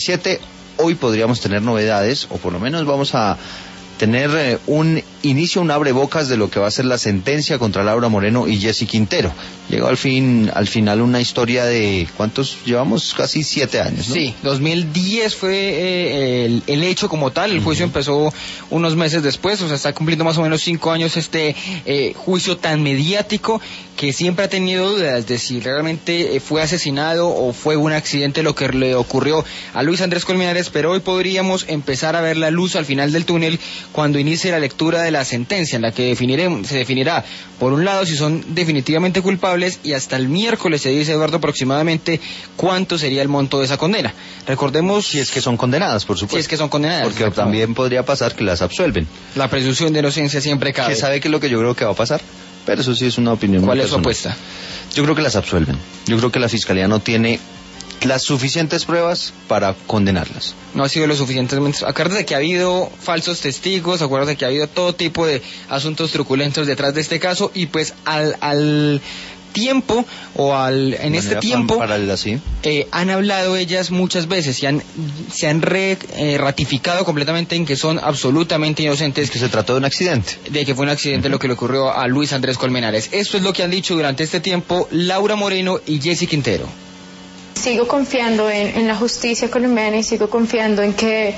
7, hoy podríamos tener novedades, o por lo menos vamos a tener un inicio, un abrebocas de lo que va a ser la sentencia contra Laura Moreno y Jessy Quintero. Llegó al final una historia de, ¿cuántos llevamos? Casi 7 años, ¿no? Sí, 2010 fue el hecho como tal. El juicio empezó unos meses después, o sea, está cumpliendo más o menos 5 años este juicio tan mediático, que siempre ha tenido dudas de si realmente fue asesinado o fue un accidente lo que le ocurrió a Luis Andrés Colmenares, pero hoy podríamos empezar a ver la luz al final del túnel cuando inicie la lectura de la sentencia, en la que se definirá, por un lado, si son definitivamente culpables, y hasta el miércoles, se dice, Eduardo, aproximadamente cuánto sería el monto de esa condena. Recordemos... Si es que son condenadas, por supuesto. Si es que son condenadas. Porque también podría pasar que las absuelven. La presunción de inocencia siempre cabe. ¿Qué sabe qué es lo que yo creo que va a pasar? Pero eso sí es una opinión. ¿Cuál es su apuesta? Yo creo que las absuelven. Yo creo que la Fiscalía no tiene las suficientes pruebas para condenarlas. No ha sido lo suficientemente... Acuérdate que ha habido falsos testigos, acuérdate que ha habido todo tipo de asuntos truculentos detrás de este caso, y pues al tiempo, en este tiempo, ¿sí? Han hablado ellas muchas veces y se han ratificado completamente en que son absolutamente inocentes. Es que se trató de un accidente. De que fue un accidente lo que le ocurrió a Luis Andrés Colmenares. Esto es lo que han dicho durante este tiempo Laura Moreno y Jessy Quintero. Sigo confiando en la justicia colombiana y sigo confiando en que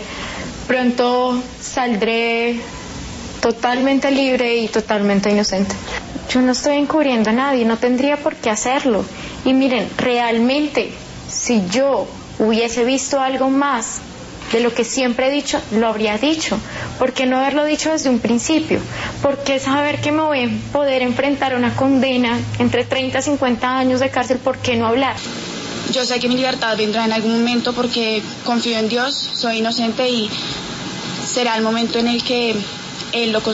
pronto saldré totalmente libre y totalmente inocente. Yo no estoy encubriendo a nadie, no tendría por qué hacerlo. Y miren, realmente, si yo hubiese visto algo más de lo que siempre he dicho, lo habría dicho. ¿Por qué no haberlo dicho desde un principio? ¿Por qué saber que me voy a poder enfrentar a una condena entre 30 y 50 años de cárcel? ¿Por qué no hablar? Yo sé que mi libertad vendrá en algún momento porque confío en Dios, soy inocente y será el momento en el que Él lo